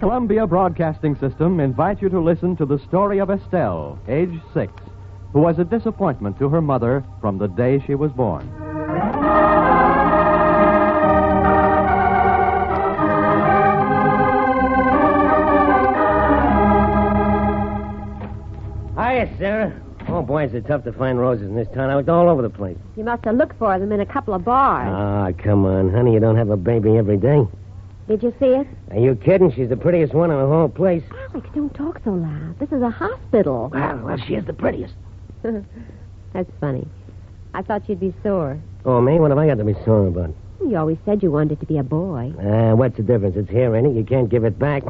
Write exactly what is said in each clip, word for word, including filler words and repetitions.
Columbia Broadcasting System invites you to listen to the story of Estelle, age six, who was a disappointment to her mother from the day she was born. Hiya, Sarah. Oh, boy, is it tough to find roses in this town. I was all over the place. You must have looked for them in a couple of bars. Ah, come on, honey. You don't have a baby every day. Did you see it? Are you kidding? She's the prettiest one in the whole place. Alex, don't talk so loud. This is a hospital. Well, well, she is the prettiest. That's funny. I thought you'd be sore. Oh, me? What have I got to be sore about? You always said you wanted to be a boy. Ah, uh, what's the difference? It's here, ain't it? You can't give it back.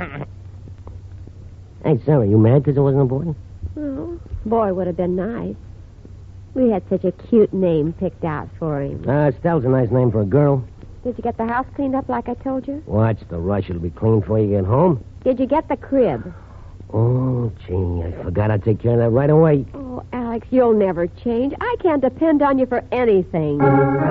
Hey, Sarah, you mad because it wasn't a boy? Oh, boy would have been nice. We had such a cute name picked out for him. Ah, uh, Estelle's a nice name for a girl. Did you get the house cleaned up like I told you? Watch the rush. It'll be clean before you get home. Did you get the crib? Oh, gee, I forgot I'd take care of that right away. Oh, Alex, you'll never change. I can't depend on you for anything.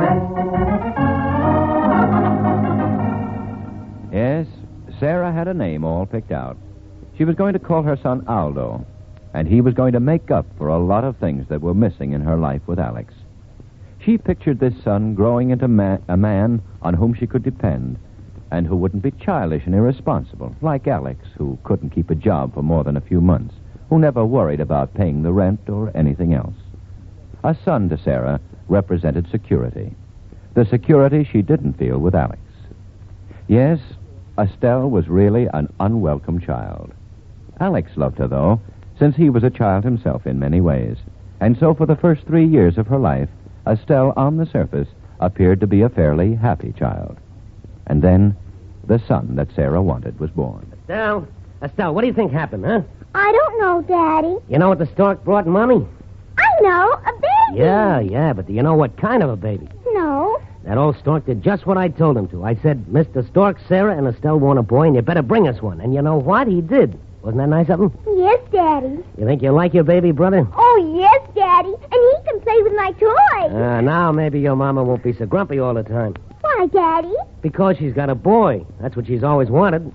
Yes, Sarah had a name all picked out. She was going to call her son Aldo, and he was going to make up for a lot of things that were missing in her life with Alex. She pictured this son growing into ma- a man on whom she could depend, and who wouldn't be childish and irresponsible, like Alex, who couldn't keep a job for more than a few months, who never worried about paying the rent or anything else. A son to Sarah represented security, the security she didn't feel with Alex. Yes, Estelle was really an unwelcome child. Alex loved her, though, since he was a child himself in many ways, and so for the first three years of her life, Estelle, on the surface, appeared to be a fairly happy child. And then, the son that Sarah wanted was born. Estelle, Estelle, what do you think happened, huh? I don't know, Daddy. You know what the stork brought, Mommy? I know, a baby. Yeah, yeah, but do you know what kind of a baby? No. That old stork did just what I told him to. I said, Mister Stork, Sarah and Estelle want a boy, and you better bring us one. And you know what? He did. Wasn't that nice of him? Yes, Daddy. You think you like your baby brother? Oh, yes, Daddy. And he can play with my toys. Uh, now maybe your mama won't be so grumpy all the time. Why, Daddy? Because she's got a boy. That's what she's always wanted.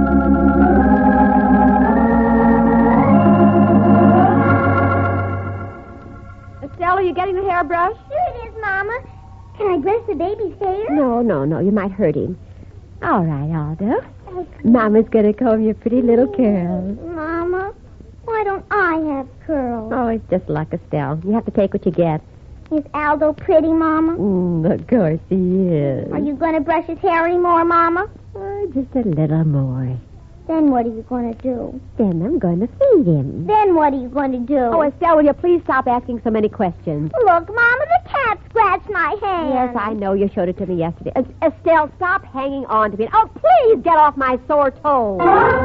Estelle, are you getting the hairbrush? Here it is, Mama. Can I brush the baby's hair? No, no, no. You might hurt him. All right, Aldo. Mama's going to comb your pretty little curls. Mama, why don't I have curls? Oh, it's just luck, Estelle. You have to take what you get. Is Aldo pretty, Mama? Mm, of course he is. Are you going to brush his hair any more, Mama? Oh, just a little more. Then what are you going to do? Then I'm going to feed him. Then what are you going to do? Oh, Estelle, will you please stop asking so many questions? Look, Mama, the cat scratched my hand. Yes, I know. You showed it to me yesterday. Es- Estelle, stop hanging on to me. Oh, please get off my sore toe.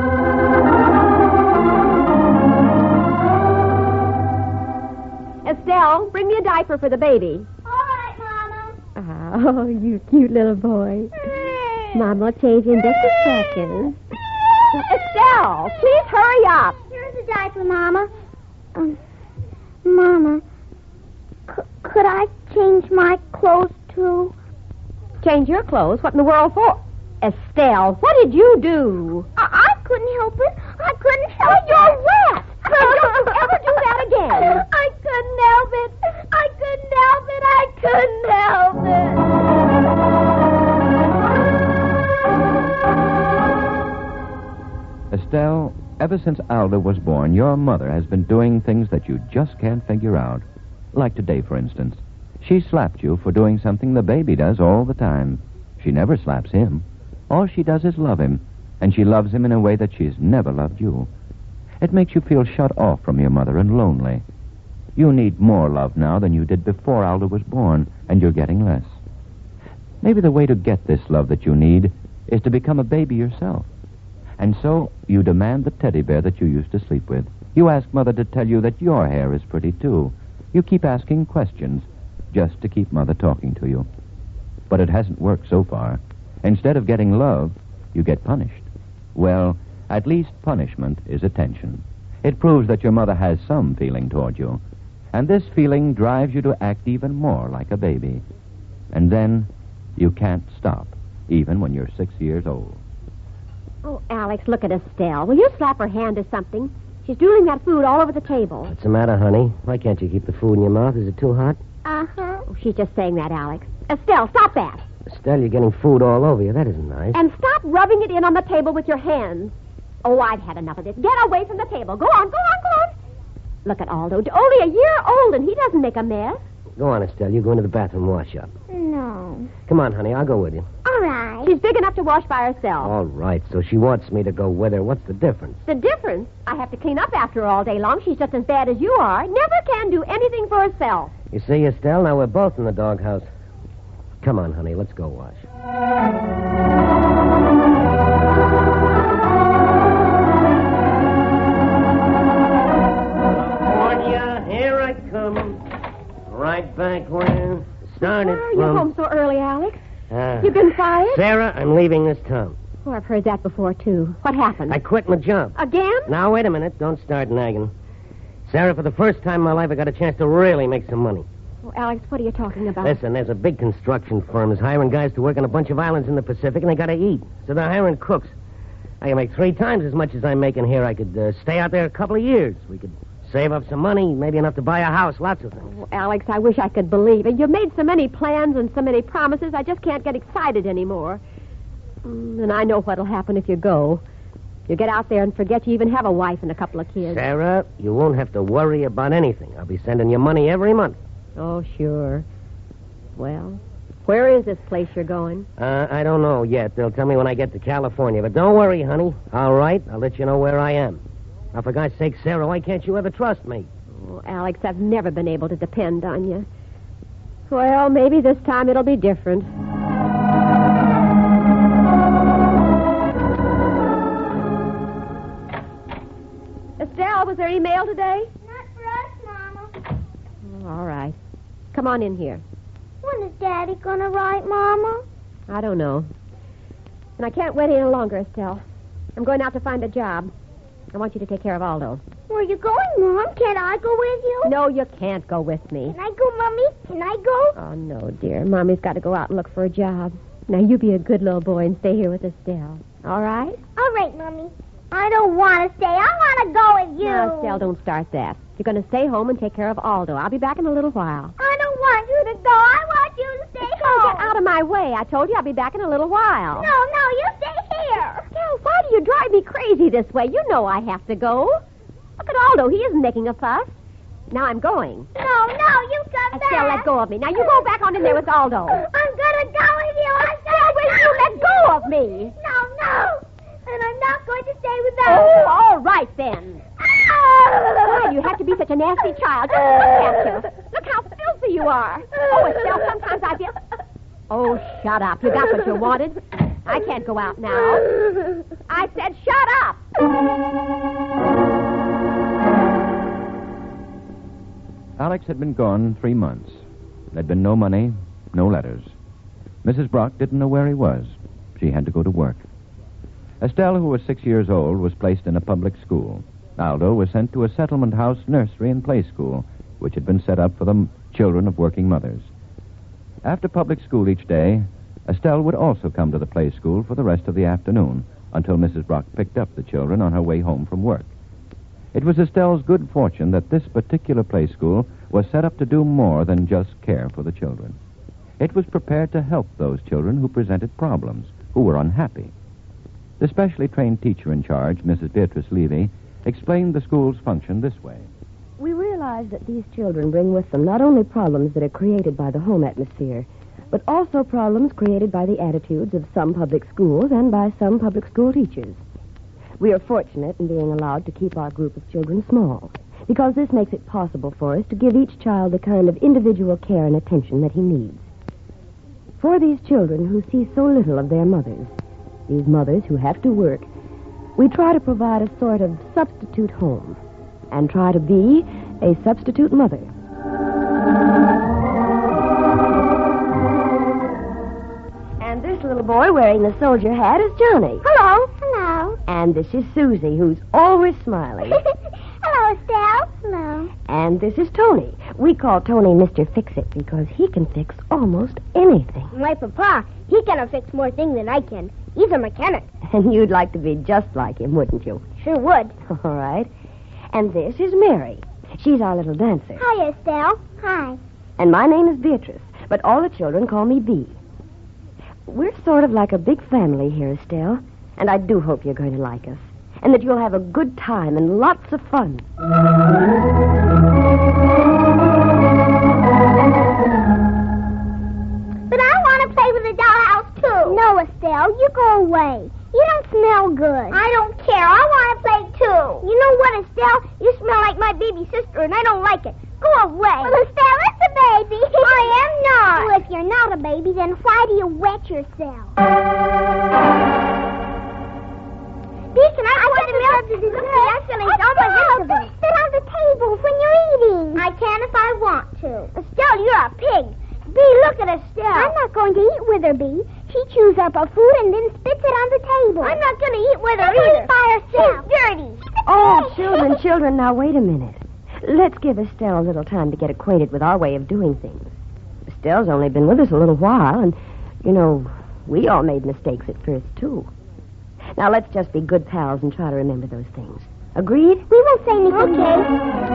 Estelle, bring me a diaper for the baby. All right, Mama. Oh, you cute little boy. Mama will change in just a second. Estelle, please hurry up. Here's a diaper, Mama. Um, Mama, c- could I change my clothes, too? Change your clothes? What in the world for? Estelle, what did you do? I, I couldn't help it. I couldn't help it. You're wet. Don't you ever do that again. I couldn't help it. I couldn't help it. I couldn't help it. Estelle, ever since Aldo was born, your mother has been doing things that you just can't figure out. Like today, for instance. She slapped you for doing something the baby does all the time. She never slaps him. All she does is love him, and she loves him in a way that she's never loved you. It makes you feel shut off from your mother and lonely. You need more love now than you did before Aldo was born, and you're getting less. Maybe the way to get this love that you need is to become a baby yourself. And so you demand the teddy bear that you used to sleep with. You ask Mother to tell you that your hair is pretty, too. You keep asking questions just to keep Mother talking to you. But it hasn't worked so far. Instead of getting love, you get punished. Well, at least punishment is attention. It proves that your mother has some feeling toward you. And this feeling drives you to act even more like a baby. And then you can't stop, even when you're six years old. Oh, Alex, look at Estelle. Will you slap her hand or something? She's drooling that food all over the table. What's the matter, honey? Why can't you keep the food in your mouth? Is it too hot? Uh-huh. Oh, she's just saying that, Alex. Estelle, stop that. Estelle, you're getting food all over you. That isn't nice. And stop rubbing it in on the table with your hands. Oh, I've had enough of this. Get away from the table. Go on, go on, go on. Look at Aldo. Only a year old, and he doesn't make a mess. Go on, Estelle. You go into the bathroom and wash up. No. Come on, honey. I'll go with you. All right. She's big enough to wash by herself. All right, so she wants me to go with her. What's the difference? The difference? I have to clean up after her all day long. She's just as bad as you are. Never can do anything for herself. You see, Estelle, now we're both in the doghouse. Come on, honey. Let's go wash. California, here I come. Right back where started Why are you from. home so early, Alex? Ah. You've been fired? Sarah, I'm leaving this town. Oh, I've heard that before, too. What happened? I quit my job. Again? Now, wait a minute. Don't start nagging. Sarah, for the first time in my life, I got a chance to really make some money. Oh, Alex, what are you talking about? Listen, there's a big construction firm is hiring guys to work on a bunch of islands in the Pacific, and they got to eat. So they're hiring cooks. I can make three times as much as I'm making here. I could uh, stay out there a couple of years. We could save up some money, maybe enough to buy a house, lots of things. Oh, Alex, I wish I could believe it. You've made so many plans and so many promises, I just can't get excited anymore. Mm, and I know what'll happen if you go. You get out there and forget you even have a wife and a couple of kids. Sarah, you won't have to worry about anything. I'll be sending you money every month. Oh, sure. Well, where is this place you're going? Uh, I don't know yet. They'll tell me when I get to California. But don't worry, honey. All right, I'll let you know where I am. Now, for God's sake, Sarah, why can't you ever trust me? Oh, Alex, I've never been able to depend on you. Well, maybe this time it'll be different. Estelle, was there any mail today? Not for us, Mama. Oh, all right. Come on in here. When is Daddy gonna write, Mama? I don't know. And I can't wait any longer, Estelle. I'm going out to find a job. I want you to take care of Aldo. Where are you going, Mom? Can't I go with you? No, you can't go with me. Can I go, Mommy? Can I go? Oh, no, dear. Mommy's got to go out and look for a job. Now, you be a good little boy and stay here with Estelle. All right? All right, Mommy. I don't want to stay. I want to go with you. No, Estelle, don't start that. You're going to stay home and take care of Aldo. I'll be back in a little while. I don't want you to go. I want you to stay Estelle, home. get out of my way. I told you I'll be back in a little while. No, no, you stay here. Estelle, why do you drive me crazy this way? You know I have to go. Look at Aldo. He isn't making a fuss. Now I'm going. No, no, you come back. Estelle, let go of me. Now you go back on in there with Aldo. I'm going to go with you. I'm Estelle, will you let go of me? No, no. And I'm not going to stay without Oh, you. all right, then. Why do you have to be such a nasty child? Just look at you. Look how filthy you are. Oh, Estelle, sometimes I feel... Oh, shut up. You got what you wanted. I can't go out now. I said shut up. Alex had been gone three months. There'd been no money, no letters. Missus Brock didn't know where he was. She had to go to work. Estelle, who was six years old, was placed in a public school. Aldo was sent to a settlement house nursery and play school, which had been set up for the children of working mothers. After public school each day, Estelle would also come to the play school for the rest of the afternoon until Missus Brock picked up the children on her way home from work. It was Estelle's good fortune that this particular play school was set up to do more than just care for the children. It was prepared to help those children who presented problems, who were unhappy. The specially trained teacher in charge, Missus Beatrice Levy, explained the school's function this way. We realize that these children bring with them not only problems that are created by the home atmosphere, but also problems created by the attitudes of some public schools and by some public school teachers. We are fortunate in being allowed to keep our group of children small, because this makes it possible for us to give each child the kind of individual care and attention that he needs. For these children who see so little of their mothers, these mothers who have to work, we try to provide a sort of substitute home and try to be a substitute mother. And this little boy wearing the soldier hat is Johnny. Hello. Hello. And this is Susie, who's always smiling. Hello, Estelle. Hello. And this is Tony. We call Tony Mister Fix-It because he can fix almost anything. My papa, he can fix more things than I can. He's a mechanic. And you'd like to be just like him, wouldn't you? Sure would. All right. And this is Mary. She's our little dancer. Hi, Estelle. Hi. And my name is Beatrice, but all the children call me Bee. We're sort of like a big family here, Estelle, and I do hope you're going to like us, and that you'll have a good time and lots of fun. But I want to play with the dollhouse, too. No, Estelle, you go away. You don't smell good. I don't care. I want to play, too. You know what, Estelle? You smell like my baby sister, and I don't like it. Go away. Well, Estelle, it's a baby. I am not. Well, if you're not a baby, then why do you wet yourself? Dee, can I pour the milk? I finished all my vegetables. Sit on the table when you're eating. I can if I want to. Estelle, you're a pig. Bee, look at Estelle. I'm not going to eat with her, Bee. She chews up her food and then spits it on the table. I'm not going to eat with her either. Eat by herself. She's dirty. Oh, children, children, now wait a minute. Let's give Estelle a little time to get acquainted with our way of doing things. Estelle's only been with us a little while, and, you know, we all made mistakes at first, too. Now, let's just be good pals and try to remember those things. Agreed? We won't say anything. Okay.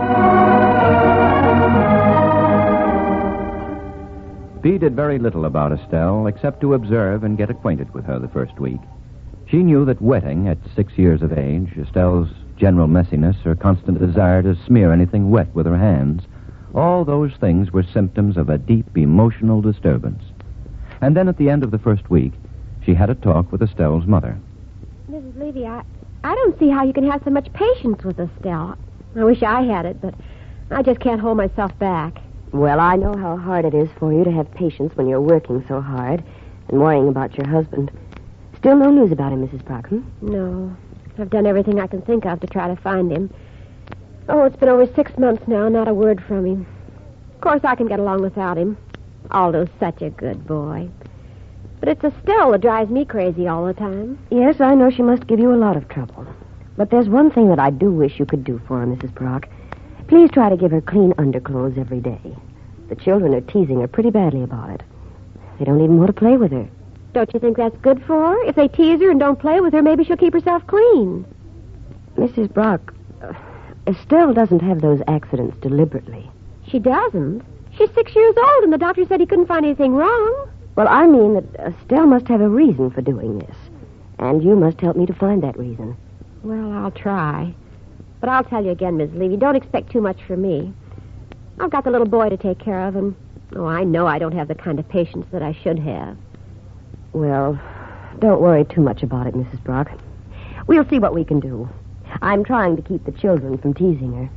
Bee did very little about Estelle, except to observe and get acquainted with her the first week. She knew that wetting at six years of age, Estelle's general messiness, her constant desire to smear anything wet with her hands, all those things were symptoms of a deep emotional disturbance. And then at the end of the first week, she had a talk with Estelle's mother. Missus Levy, I, I don't see how you can have so much patience with Estelle. I wish I had it, but I just can't hold myself back. Well, I know how hard it is for you to have patience when you're working so hard and worrying about your husband. Still no news about him, Missus Brockham? No. I've done everything I can think of to try to find him. Oh, it's been over six months now, not a word from him. Of course, I can get along without him. Aldo's such a good boy. But it's Estelle that drives me crazy all the time. Yes, I know she must give you a lot of trouble. But there's one thing that I do wish you could do for her, Missus Brock. Please try to give her clean underclothes every day. The children are teasing her pretty badly about it. They don't even want to play with her. Don't you think that's good for her? If they tease her and don't play with her, maybe she'll keep herself clean. Missus Brock, uh, Estelle doesn't have those accidents deliberately. She doesn't. She's six years old, and the doctor said he couldn't find anything wrong. Well, I mean that Estelle must have a reason for doing this. And you must help me to find that reason. Well, I'll try. But I'll tell you again, Miss Levy, don't expect too much from me. I've got the little boy to take care of, and, oh, I know I don't have the kind of patience that I should have. Well, don't worry too much about it, Missus Brock. We'll see what we can do. I'm trying to keep the children from teasing her.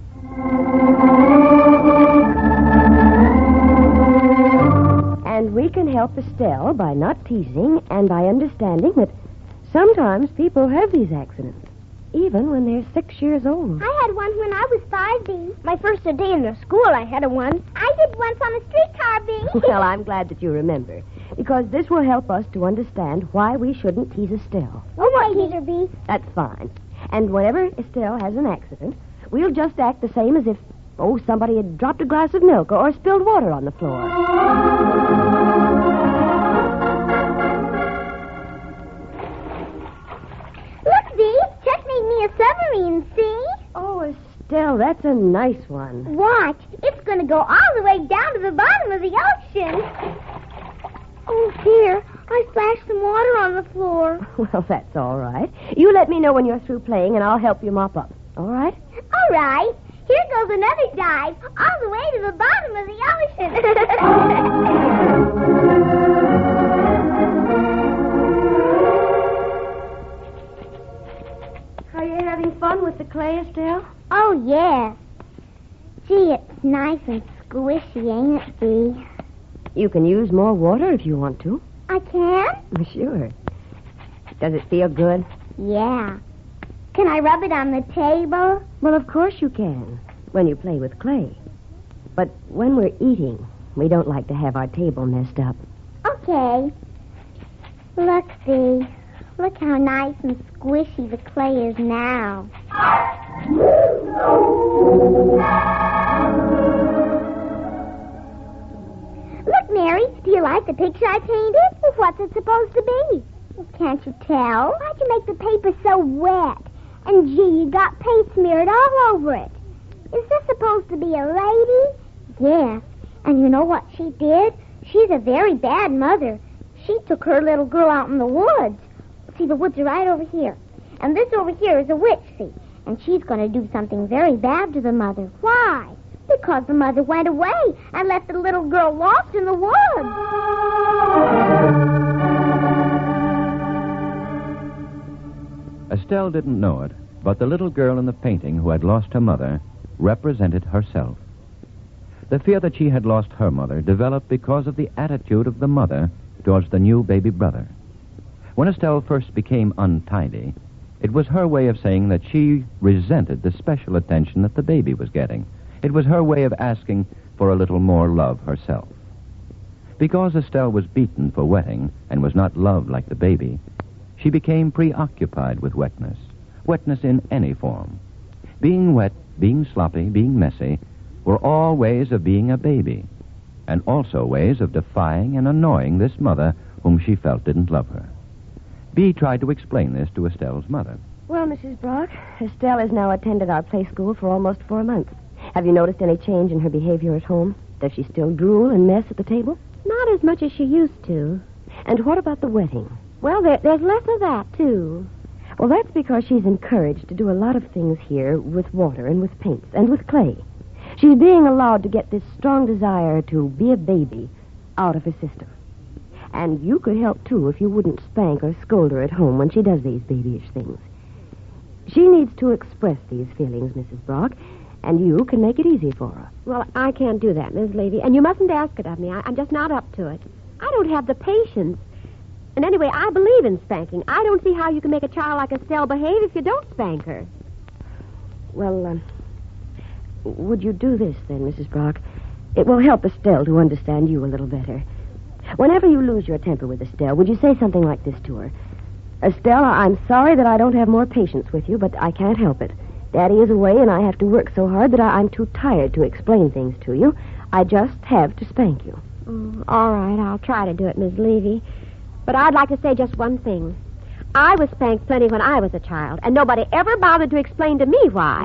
And we can help Estelle by not teasing and by understanding that sometimes people have these accidents, even when they're six years old. I had one when I was five, Bee. My first day in the school, I had a one. I did once on a streetcar, Bee. Well, I'm glad that you remember, because this will help us to understand why we shouldn't tease Estelle. Okay, Teaser Bee. That's fine. And whenever Estelle has an accident, we'll just act the same as if, oh, somebody had dropped a glass of milk or spilled water on the floor. Look, Bee. Just made me a submarine, see? Oh, Estelle, that's a nice one. Watch. It's going to go all the way down to the bottom of the ocean. Oh, dear. I splashed some water on the floor. Well, that's all right. You let me know when you're through playing, and I'll help you mop up. All right? All right. Here goes another dive, all the way to the bottom of the ocean. Are you having fun with the clay, Estelle? Oh, yeah. Gee, it's nice and squishy, ain't it, Bee? You can use more water if you want to. I can? Sure. Does it feel good? Yeah. Can I rub it on the table? Well, of course you can, when you play with clay. But when we're eating, we don't like to have our table messed up. Okay. Look, Bee. Look how nice and squishy the clay is now. Look, Mary, do you like the picture I painted? Well, what's it supposed to be? Can't you tell? Why'd you make the paper so wet? And gee, you got paint smeared all over it. Is this supposed to be a lady? Yes. And you know what she did? She's a very bad mother. She took her little girl out in the woods. See, the woods are right over here. And this over here is a witch, see? And she's going to do something very bad to the mother. Why? Because the mother went away and left the little girl lost in the woods. Estelle didn't know it, but the little girl in the painting who had lost her mother represented herself. The fear that she had lost her mother developed because of the attitude of the mother towards the new baby brother. When Estelle first became untidy, it was her way of saying that she resented the special attention that the baby was getting. It was her way of asking for a little more love herself. Because Estelle was beaten for wetting and was not loved like the baby, she became preoccupied with wetness, wetness in any form. Being wet, being sloppy, being messy were all ways of being a baby, and also ways of defying and annoying this mother whom she felt didn't love her. Bea tried to explain this to Estelle's mother. Well, Missus Brock, Estelle has now attended our play school for almost four months. Have you noticed any change in her behavior at home? Does she still drool and mess at the table? Not as much as she used to. And what about the wetting? Well, there, there's less of that, too. Well, that's because she's encouraged to do a lot of things here with water and with paints and with clay. She's being allowed to get this strong desire to be a baby out of her system. And you could help, too, if you wouldn't spank or scold her at home when she does these babyish things. She needs to express these feelings, Missus Brock, and you can make it easy for her. Well, I can't do that, Miss Levy, and you mustn't ask it of me. I, I'm just not up to it. I don't have the patience. And anyway, I believe in spanking. I don't see how you can make a child like Estelle behave if you don't spank her. Well, um, would you do this, then, Missus Brock? It will help Estelle to understand you a little better. Whenever you lose your temper with Estelle, would you say something like this to her? Estelle, I'm sorry that I don't have more patience with you, but I can't help it. Daddy is away, and I have to work so hard that I, I'm too tired to explain things to you. I just have to spank you. Mm, all right, I'll try to do it, Miss Levy. But I'd like to say just one thing. I was spanked plenty when I was a child, and nobody ever bothered to explain to me why.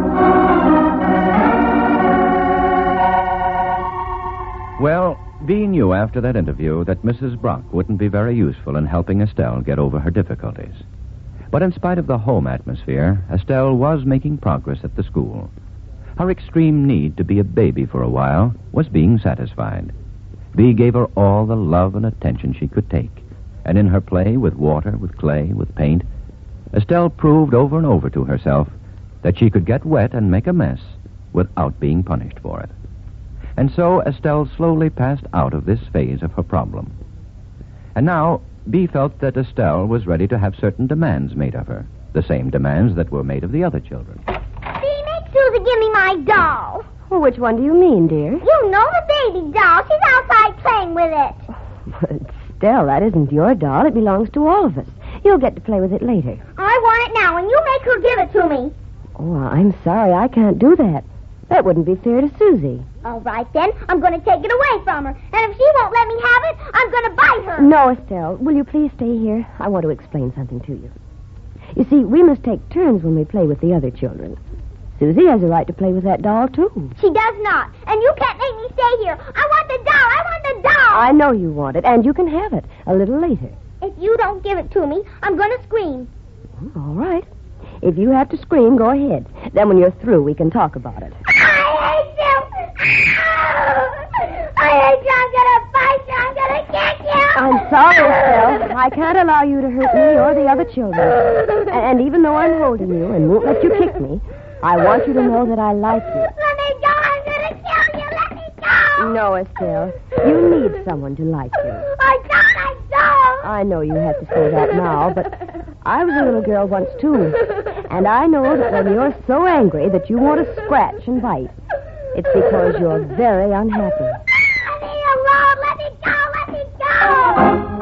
Well, Bea knew after that interview that Missus Brock wouldn't be very useful in helping Estelle get over her difficulties. But in spite of the home atmosphere, Estelle was making progress at the school. Her extreme need to be a baby for a while was being satisfied. Bea gave her all the love and attention she could take. And in her play with water, with clay, with paint, Estelle proved over and over to herself that she could get wet and make a mess without being punished for it. And so Estelle slowly passed out of this phase of her problem. And now Bea felt that Estelle was ready to have certain demands made of her, the same demands that were made of the other children. Bea, make Susie give me my doll. Well, which one do you mean, dear? You know the baby doll. She's outside playing with it. But, Estelle, that isn't your doll. It belongs to all of us. You'll get to play with it later. I want it now, and you make her give it to me. Oh, I'm sorry. I can't do that. That wouldn't be fair to Susie. All right, then. I'm going to take it away from her. And if she won't let me have it, I'm going to bite her. No, Estelle. Will you please stay here? I want to explain something to you. You see, we must take turns when we play with the other children. Susie has a right to play with that doll, too. She does not. And you can't make me stay here. I want the doll. I want the doll. I know you want it, and you can have it a little later. If you don't give it to me, I'm going to scream. All right. If you have to scream, go ahead. Then when you're through, we can talk about it. I hate you. I hate you. I'm going to fight you. I'm going to kick you. I'm sorry, Estelle. I can't allow you to hurt me or the other children. And even though I'm holding you and won't let you kick me, I want you to know that I like you. Let me go. I'm going to kill you. Let me go. No, Estelle. You need someone to like you. I don't. I don't. I know you have to say that now, but I was a little girl once, too. And I know that when you're so angry that you want to scratch and bite, it's because you're very unhappy. Let me alone. Let me go. Let me go.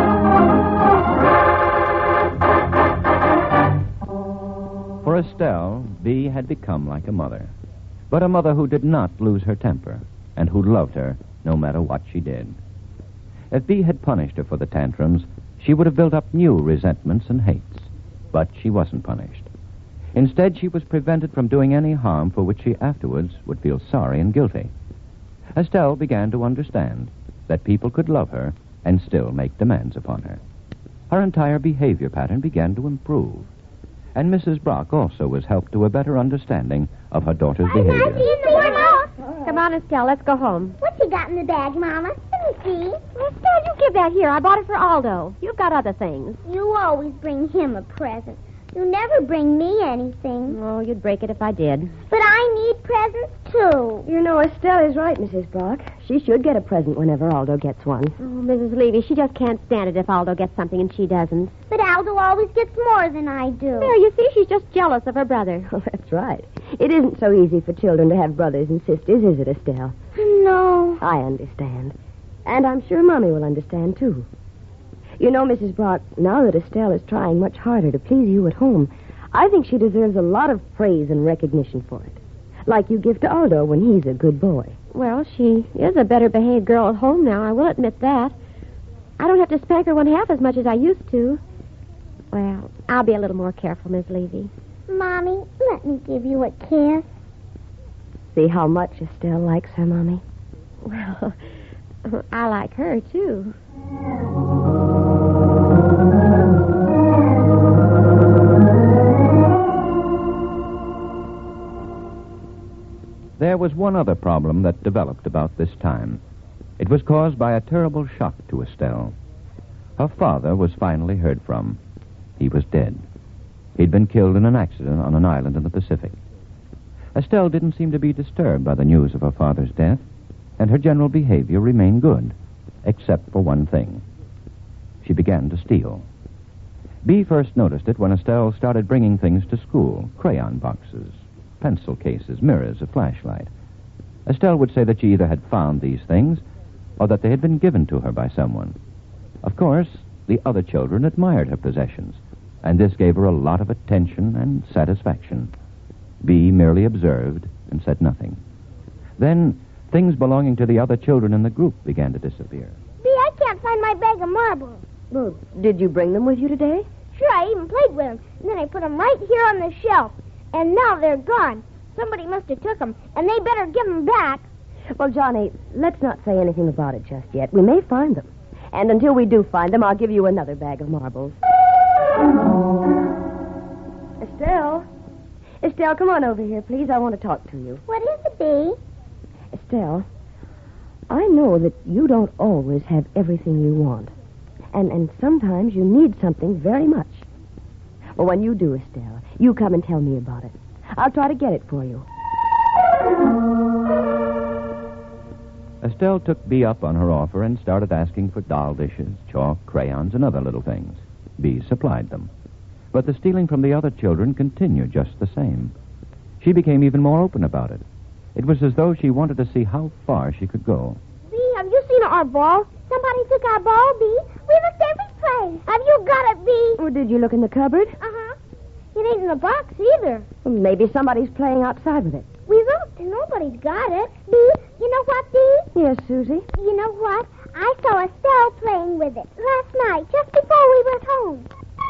For Estelle, Bea had become like a mother, but a mother who did not lose her temper and who loved her no matter what she did. If Bea had punished her for the tantrums, she would have built up new resentments and hates. But she wasn't punished. Instead, she was prevented from doing any harm for which she afterwards would feel sorry and guilty. Estelle began to understand that people could love her and still make demands upon her. Her entire behavior pattern began to improve. And Missus Brock also was helped to a better understanding of her daughter's behavior. Come on, Estelle, let's go home. What's he got in the bag, Mama? Let me see. Estelle, you give that here. I bought it for Aldo. You've got other things. You always bring him a present. You never bring me anything. Oh, you'd break it if I did. But I need presents, too. You know, Estelle is right, Missus Brock. She should get a present whenever Aldo gets one. Oh, Missus Levy, she just can't stand it if Aldo gets something and she doesn't. But Aldo always gets more than I do. There, you see, she's just jealous of her brother. Oh, that's right. It isn't so easy for children to have brothers and sisters, is it, Estelle? No. I understand. And I'm sure Mommy will understand, too. You know, Missus Brock, now that Estelle is trying much harder to please you at home, I think she deserves a lot of praise and recognition for it. Like you give to Aldo when he's a good boy. Well, she is a better behaved girl at home now, I will admit that. I don't have to spank her one half as much as I used to. Well, I'll be a little more careful, Miss Levy. Mommy, let me give you a kiss. See how much Estelle likes her, Mommy? Well, I like her, too. There was one other problem that developed about this time. It was caused by a terrible shock to Estelle. Her father was finally heard from. He was dead. He'd been killed in an accident on an island in the Pacific. Estelle didn't seem to be disturbed by the news of her father's death, and her general behavior remained good, except for one thing. She began to steal. Bea first noticed it when Estelle started bringing things to school, crayon boxes, pencil cases, mirrors, a flashlight. Estelle would say that she either had found these things or that they had been given to her by someone. Of course, the other children admired her possessions, and this gave her a lot of attention and satisfaction. Bea merely observed and said nothing. Then, things belonging to the other children in the group began to disappear. Bea, I can't find my bag of marbles. Well, did you bring them with you today? Sure, I even played with them. And then I put them right here on the shelf. And now they're gone. Somebody must have took them, and they better give them back. Well, Johnny, let's not say anything about it just yet. We may find them. And until we do find them, I'll give you another bag of marbles. Estelle. Estelle, come on over here, please. I want to talk to you. What is it, Bea? Estelle, I know that you don't always have everything you want. And, and sometimes you need something very much. Well, when you do, Estelle, you come and tell me about it. I'll try to get it for you. Estelle took Bea up on her offer and started asking for doll dishes, chalk, crayons, and other little things. Bea supplied them. But the stealing from the other children continued just the same. She became even more open about it. It was as though she wanted to see how far she could go. Bea, have you seen our ball? Somebody took our ball, Bea. We looked every place. Have you got it, Bea? Oh, did you look in the cupboard? Uh-huh. It ain't in the box either. Well, maybe somebody's playing outside with it. We looked, and nobody's got it. Bea, you know what, Bea? Yes, Susie? You know what? I saw Estelle playing with it last night, just before we went home.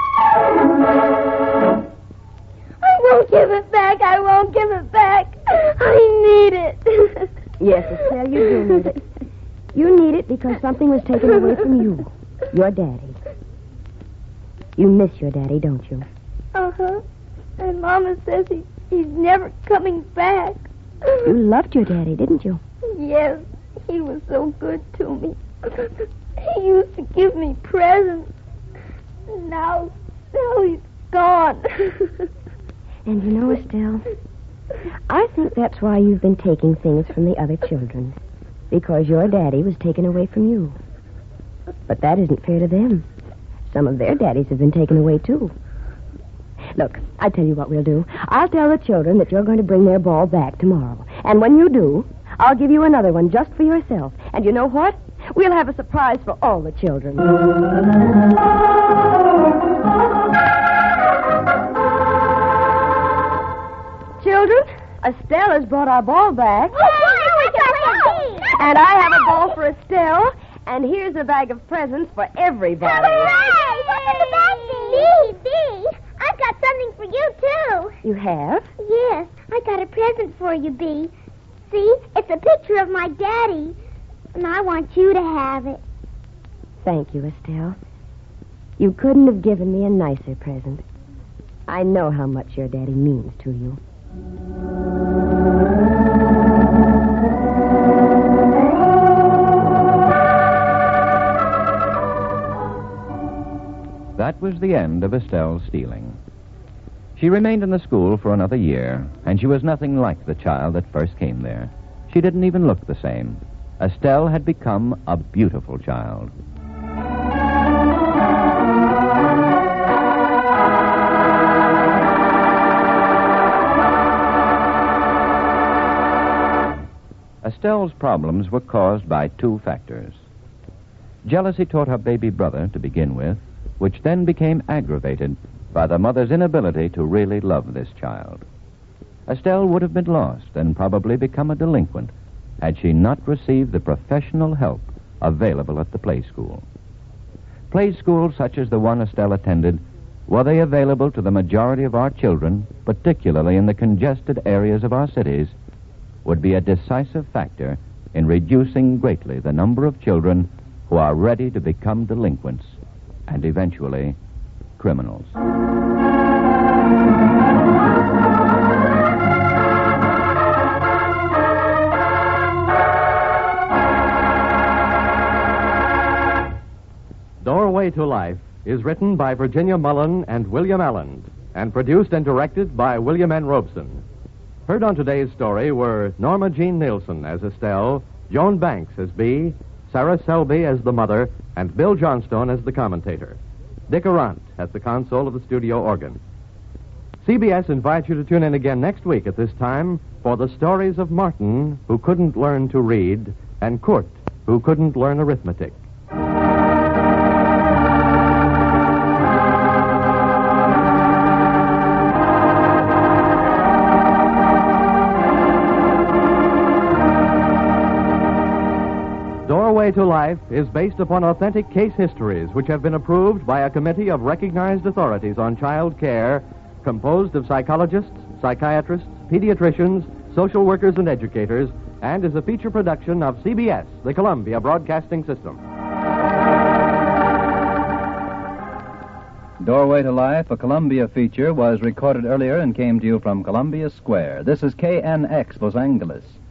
I won't give it back. I won't give it back. I need it. Yes, Estelle, you do need it. You need it because something was taken away from you. Your daddy. You miss your daddy, don't you? Uh-huh. And Mama says he, he's never coming back. You loved your daddy, didn't you? Yes. He was so good to me. He used to give me presents. Now, now he's gone. And you know, Estelle, I think that's why you've been taking things from the other children. Because your daddy was taken away from you. But that isn't fair to them. Some of their daddies have been taken away, too. Look, I tell you what we'll do. I'll tell the children that you're going to bring their ball back tomorrow. And when you do, I'll give you another one just for yourself. And you know what? We'll have a surprise for all the children. Children, Estelle has brought our ball back. Oh, we can play. And I have a ball for Estelle. And here's a bag of presents for everybody. Hooray! What's in the bag, Bee? Bee, Bee, I've got something for you, too. You have? Yes, I got a present for you, Bee. See, it's a picture of my daddy, and I want you to have it. Thank you, Estelle. You couldn't have given me a nicer present. I know how much your daddy means to you. That was the end of Estelle's stealing. She remained in the school for another year, and she was nothing like the child that first came there. She didn't even look the same. Estelle had become a beautiful child. Estelle's problems were caused by two factors. Jealousy toward her baby brother to begin with, which then became aggravated by the mother's inability to really love this child. Estelle would have been lost and probably become a delinquent had she not received the professional help available at the play school. Play schools such as the one Estelle attended, were they available to the majority of our children, particularly in the congested areas of our cities, would be a decisive factor in reducing greatly the number of children who are ready to become delinquents and eventually criminals. Doorway to Life is written by Virginia Mullen and William Allen and produced and directed by William N. Robeson. Heard on today's story were Norma Jean Nielsen as Estelle, Joan Banks as Bee, Sarah Selby as the mother, and Bill Johnstone as the commentator. Dick Arant at the console of the studio organ. C B S invites you to tune in again next week at this time for the stories of Martin, who couldn't learn to read, and Kurt, who couldn't learn arithmetic. Doorway to Life is based upon authentic case histories which have been approved by a committee of recognized authorities on child care, composed of psychologists, psychiatrists, pediatricians, social workers, and educators, and is a feature production of C B S, the Columbia Broadcasting System. Doorway to Life, a Columbia feature, was recorded earlier and came to you from Columbia Square. This is K N X Los Angeles.